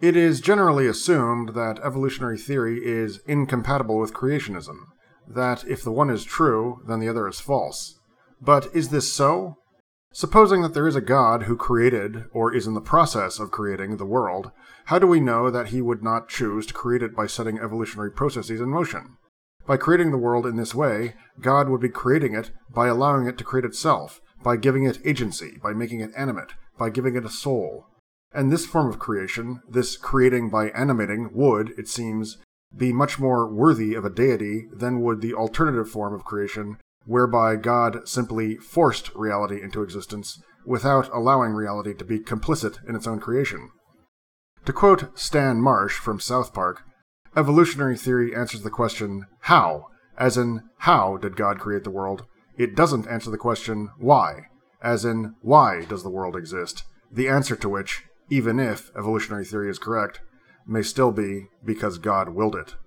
It is generally assumed that evolutionary theory is incompatible with creationism, that if the one is true, then the other is false. But is this so? Supposing that there is a God who created, or is in the process of creating, the world, how do we know that he would not choose to create it by setting evolutionary processes in motion? By creating the world in this way, God would be creating it by allowing it to create itself, by giving it agency, by making it animate, by giving it a soul. And this form of creation, this creating by animating, would, it seems, be much more worthy of a deity than would the alternative form of creation, whereby God simply forced reality into existence without allowing reality to be complicit in its own creation. To quote Stan Marsh from South Park, evolutionary theory answers the question, how? As in, how did God create the world? It doesn't answer the question, why? As in, why does the world exist? The answer to which, even if evolutionary theory is correct, may still be because God willed it.